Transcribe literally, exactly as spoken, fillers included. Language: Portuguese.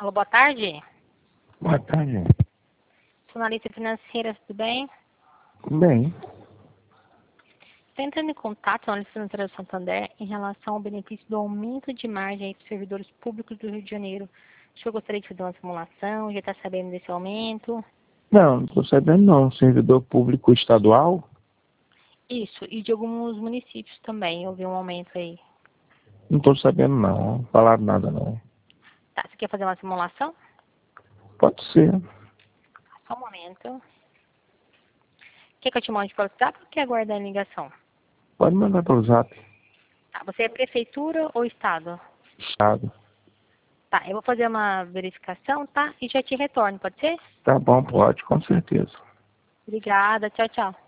Alô, boa tarde. Boa tarde. Sou analista financeira, tudo bem? Bem, Estou entrando em contato com a analista financeira do Santander em relação ao benefício do aumento de margem para os servidores públicos do Rio de Janeiro. O senhor gostaria de fazer uma simulação? Já está sabendo desse aumento? não, não estou sabendo não. Servidor público estadual? Isso, e de alguns municípios também, houve um aumento aí. Não estou sabendo não. Não falaram nada não. Tá, você quer fazer uma simulação? Pode ser. Só um momento. Quer que eu te mande para o WhatsApp ou quer aguardar a ligação? Pode mandar pelo zap. Tá, você é prefeitura ou estado? Estado. Tá, eu vou fazer uma verificação, tá? E já te retorno, pode ser? Tá bom, pode, com certeza. Obrigada, tchau, tchau.